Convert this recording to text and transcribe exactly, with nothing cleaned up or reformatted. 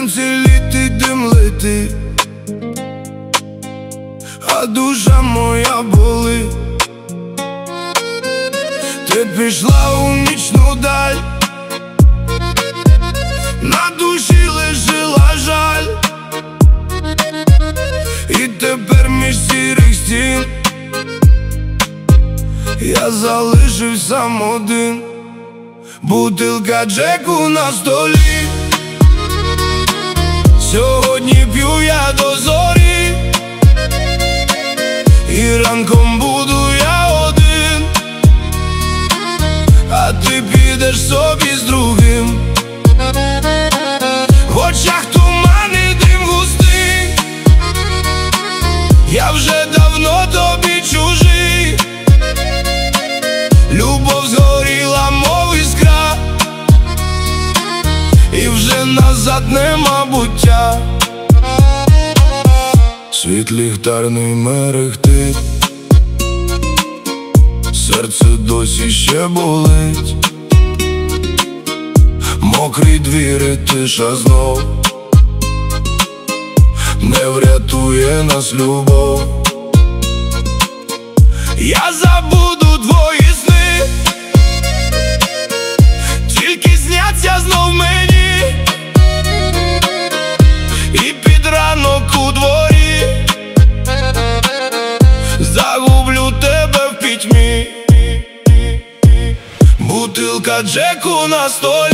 танці літи, дим летить, а душа моя болить. Ти пішла у нічну даль, на душі лишила жаль, і тепер між сірих стін я залишив сам один. Бутилка Джеку на столі, сьогодні п'ю я до зорі, і ранком буду я один, а ти підеш собі з другим. В очах туман і дим густий, я вже давно тобі чужий. Любов згоріла, мов іскра, і вже назад нема буття. Світ ліхтарний мерехтить, серце досі ще болить. Мокрі двір і тиша знов, не врятує нас любов. Я забуду твої сни, тільки сняться знов мені, і під ранок у дворі загублю тебе в пітьмі. Бутилка Джеку на столі,